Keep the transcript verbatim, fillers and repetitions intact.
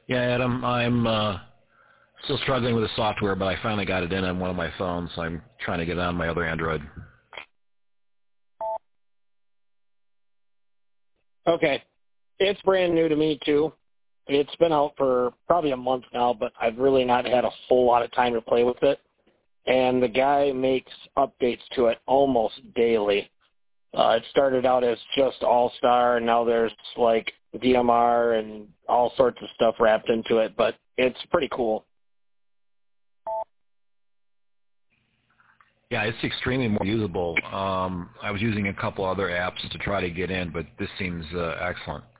Yeah, Adam, I'm uh, still struggling with the software, but I finally got it in on one of my phones, so I'm trying to get it on my other Android. Okay. It's brand new to me, too. It's been out for probably a month now, but I've really not had a whole lot of time to play with it. And the guy makes updates to it almost daily. Uh, it started out as just All-Star, and now there's, like, D M R and all sorts of stuff wrapped into it, but it's pretty cool. Yeah, it's extremely more usable. Um, I was using a couple other apps to try to get in, but this seems uh, excellent.